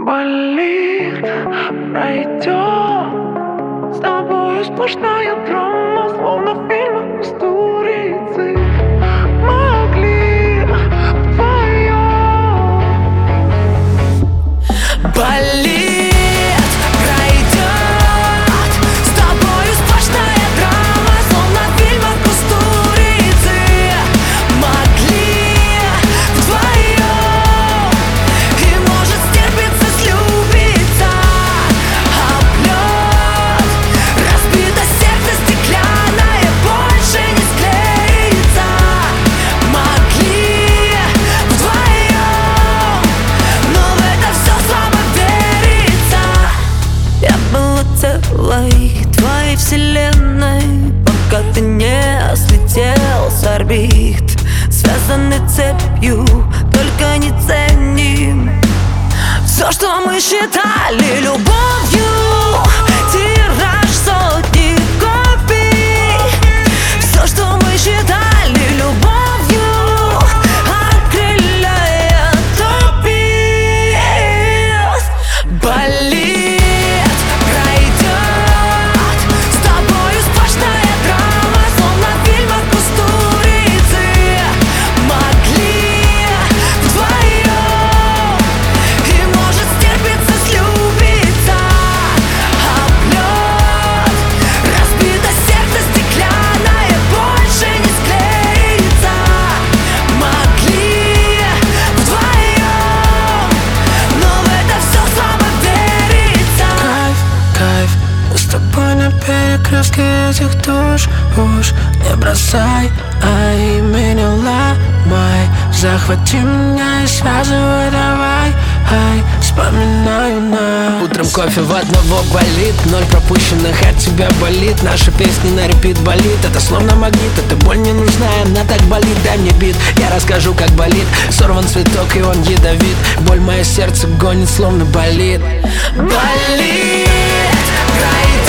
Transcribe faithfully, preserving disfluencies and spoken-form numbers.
Болит, пройдет. С тобою сплошная драма, словно в фильмах Кустурицы. Могли вдвоем. Болит, пройдет. С тобою сплошная драма, словно в фильмах Кустурицы. Могли вдвоем. И может стерпится, слюбится. Облет, разбито сердце стеклянное, больше не склеится. Могли вдвоем, но в это все слабо верится. Я была целой твоей вселенной, пока ты не слетел с орбит. Связаны цепью, только не ценим все, что мы считали любовью. Тираж сотни копий. Все, что мы считали любовью, окрыляя топит. Болит, пройдет. С тобою сплошная драма, словно в фильмах Кустурицы. Могли вдвоем. И может стерпится, слюбится. Облет, разбито сердце стеклянное, больше не склеится. Могли вдвоем, но в это все слабо верится. Кайф, кайф, мы с тобой на перекрестке этих душ. Уж не бросай, ай, меня ломай. Захвати меня и связывай, давай, ай, вспоминаю нас. Утром кофе в одного болит, ноль пропущенных от тебя болит. Наши песни на репит болит, это словно магнит. Эта боль не нужна, она так болит, дай мне бит. Я расскажу, как болит, сорван цветок и он ядовит. Боль мое сердце гонит, словно болит. Болит, пройдет.